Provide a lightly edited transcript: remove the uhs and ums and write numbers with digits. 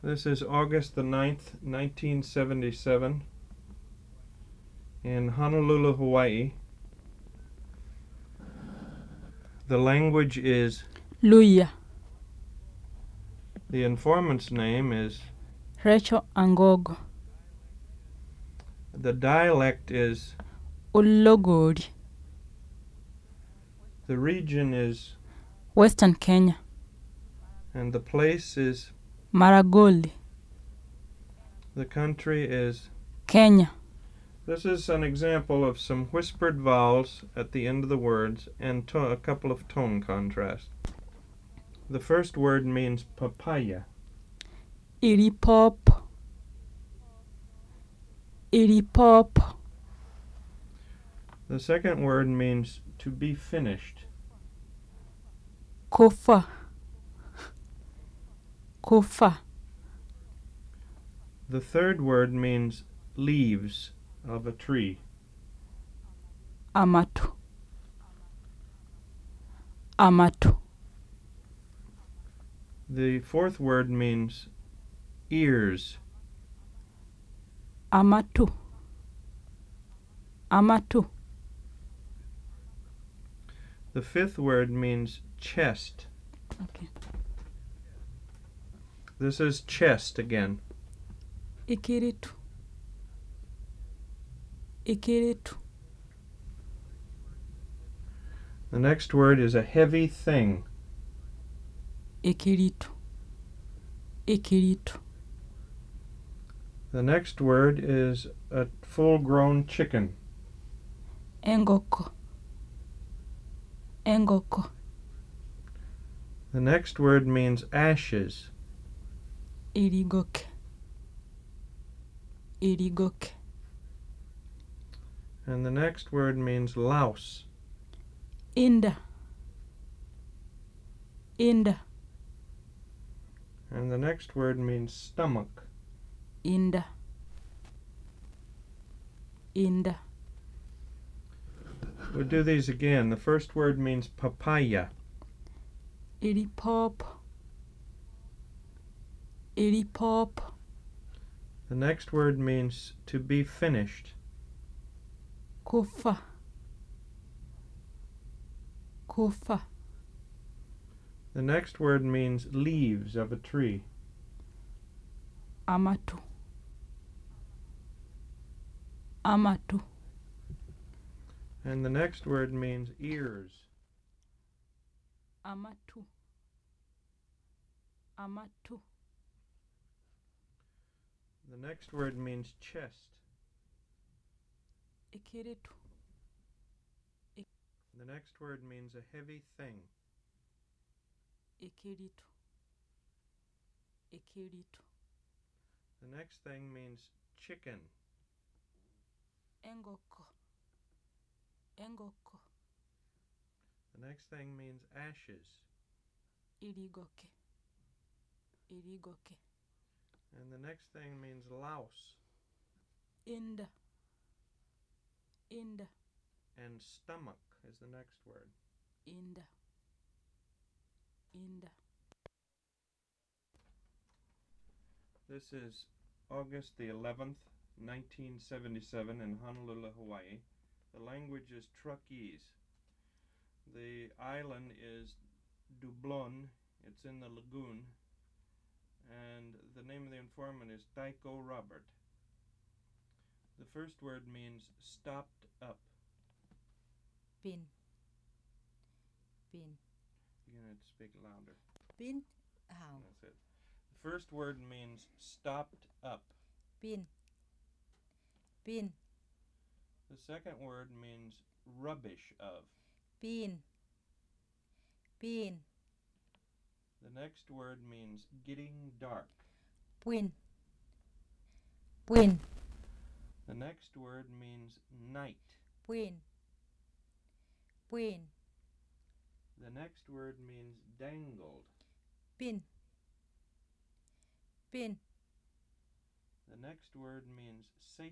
This is August the 9th, 1977, in Honolulu, Hawaii. The language is Luya. The informant's name is Rachel Angogo. The dialect is Ulogori. The region is Western Kenya. And the place is Maragoli. The country is Kenya. This is an example of some whispered vowels at the end of the words and a couple of tone contrasts. The first word means papaya. Iripop. Iripop. The second word means to be finished. Kofa. Kofa. The third word means leaves of a tree. Amatu. Amatu. The fourth word means ears. Amatu. Amatu. The fifth word means chest. Okay. This is chest again. Ikiritu. Ikiritu. The next word is a heavy thing. Ikiritu. Ikiritu. The next word is a full-grown chicken. Engoko. Engoko. The next word means ashes. Irigoke. Irigoke. And the next word means louse. Inda. Inda. And the next word means stomach. Inda. Inda. We'll do these again. The first word means papaya. Iripop. Iripop. The next word means to be finished. Kofa. Kofa. The next word means leaves of a tree. Amatu. Amatu. And the next word means ears. Amatu. Amatu. The next word means chest. Ikiritu. The next word means a heavy thing. Ikiritu. Ikiritu. The next thing means chicken. Engoko. Engoko. The next thing means ashes. Irigoke. Irigoke. And the next thing means louse. Inda. Inda. And stomach is the next word. Inda. Inda. This is August the 11th, 1977 in Honolulu, Hawaii. The language is Truckese. The island is Dublon. It's in the lagoon. And the name of the informant is Daiko Robert. The first word means stopped up. Pin. Pin. You're going to have to speak louder. Pin. How? That's it. The first word means stopped up. Pin. Pin. The second word means rubbish of. Pin. Pin. The next word means getting dark. Pin. Pin. The next word means night. Pin. Pin. The next word means dangled. Pin. Pin. The next word means safe.